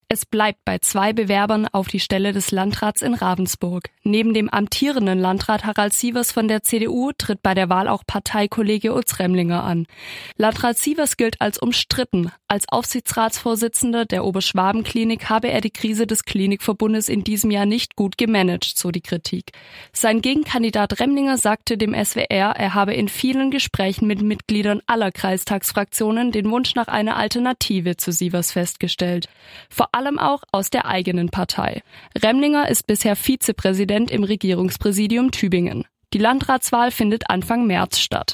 Es bleibt bei 2 Bewerbern auf die Stelle des Landrats in Ravensburg. Neben dem amtierenden Landrat Harald Sievers von der CDU tritt bei der Wahl auch Parteikollege Utz Remlinger an. Landrat Sievers gilt als umstritten. Als Aufsichtsratsvorsitzender der Oberschwaben-Klinik habe er die Krise des Klinikverbundes in diesem Jahr nicht gut gemanagt, so die Kritik. Sein Gegenkandidat Remlinger sagte dem SWR, er habe in vielen Gesprächen mit Mitgliedern aller Kreistagsfraktionen den Wunsch nach einer Alternative zu Sievers festgestellt. Vor allem auch aus der eigenen Partei. Remlinger ist bisher Vizepräsident im Regierungspräsidium Tübingen. Die Landratswahl findet Anfang März statt.